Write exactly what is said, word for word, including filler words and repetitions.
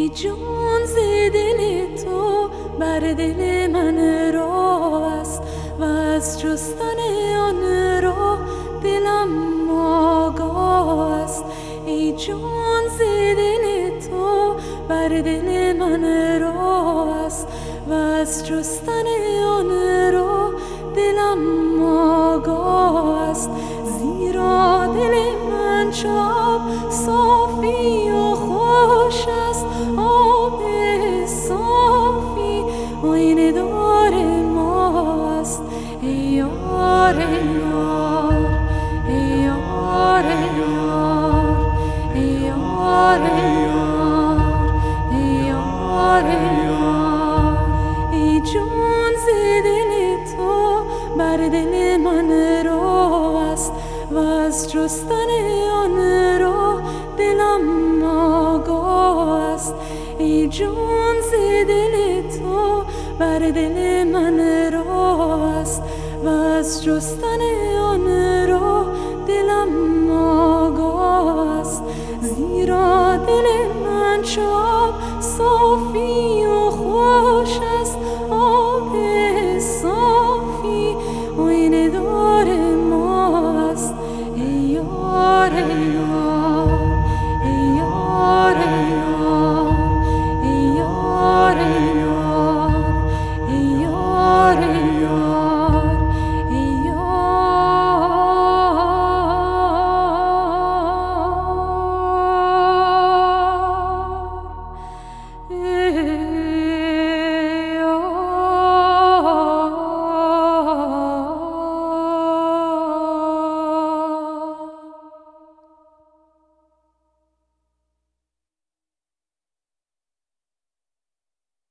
ای جان ز دل تو بر دل من راه است و از جستن آن راه دلم آگاه است. ای جان ز دل تو بر دل من راه است و از جستن آن راه دلم آگاه است. زیرا دل من چو آب صافی و خوش است، آب صافی آینه دار ماست. ای یار یار، ای یار یار، ای یار یار، ای یار یار. ای جان ز دل تو بر دل من راه است و از جستن آن راه دلم آگاه است. ای جان ز دل تو بر دل من راه است و از جستن آن راه دلم آگاه است. زیرا دل من چو آب صافی